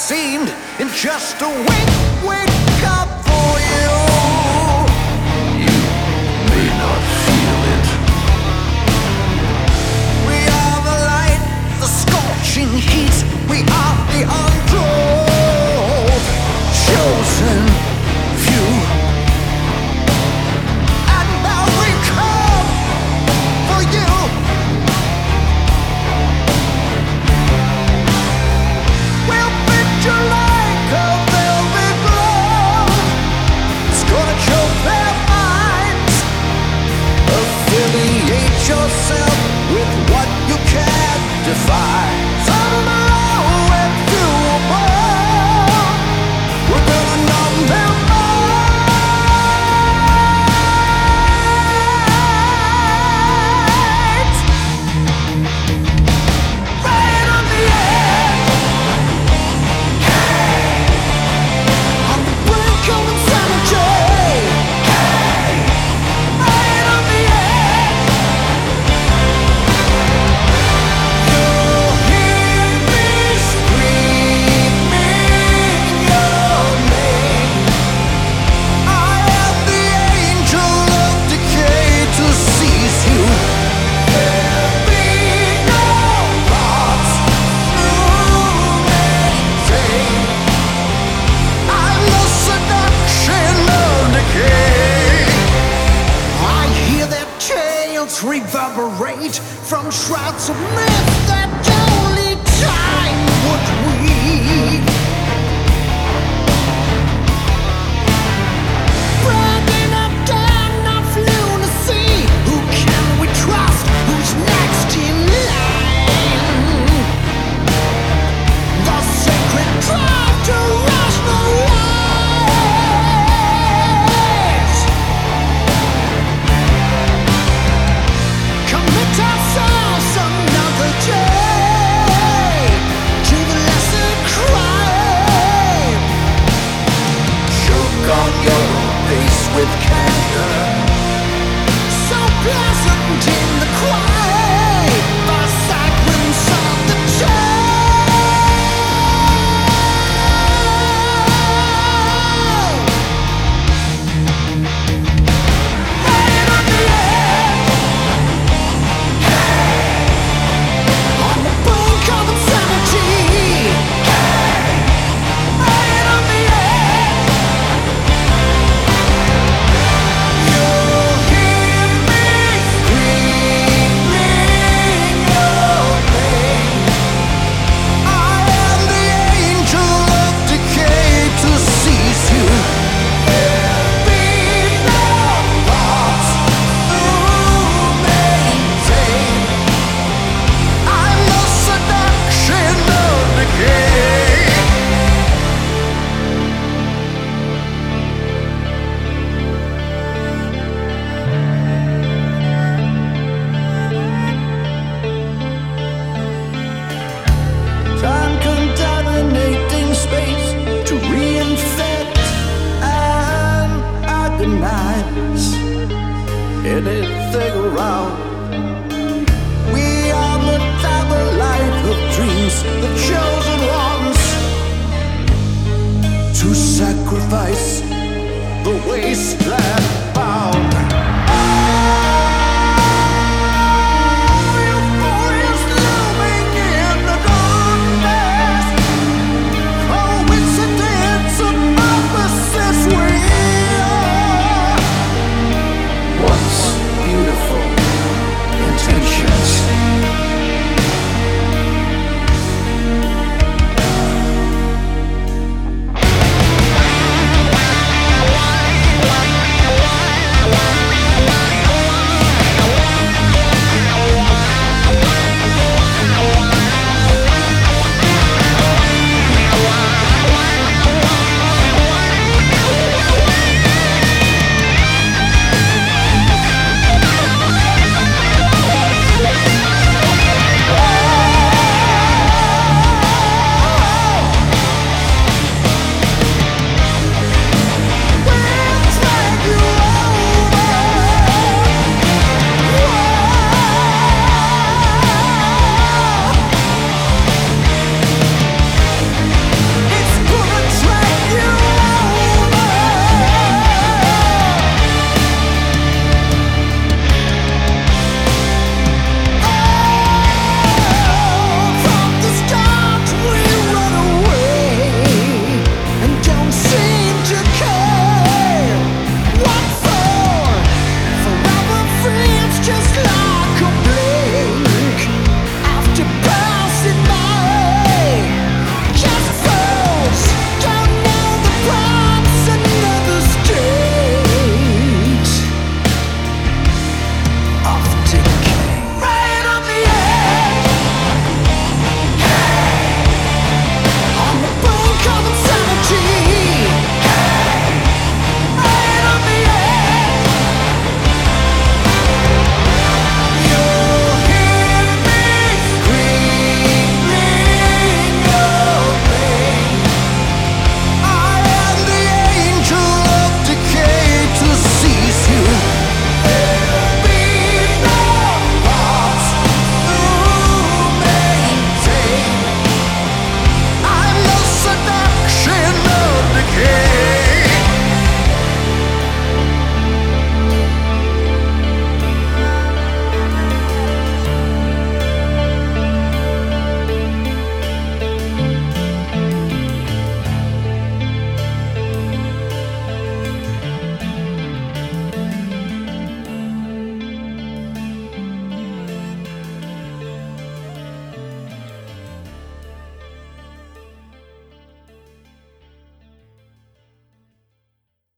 seemed in just a wake up for you. You may not feel it. We are the light, the scorching heat. We are the untold, chosen few. And now we come for you. We'll fit you like a velvet glove. It's gonna choke their minds. Affiliate yourself with what you can't define. Reverberate from shrouds of myth that only time would weave. Bragging up down of lunacy. Who can we trust? Who's next in line? The sacred drive to rationalize. Commit ourselves another day to the lesser crime. Choke on your face with candor, so pleasant in the quiet, the sacraments of the church. Rain on the edge, on the brink of insanity. Rain on the edge. You'll hear me screaming your name. I am the angel of decay to seize you. There'll be no loss to maintain. I'm the seduction of decay. Time contaminating space to reinfect and agonize anything around. We are the light of dreams, the chosen ones, to sacrifice the waste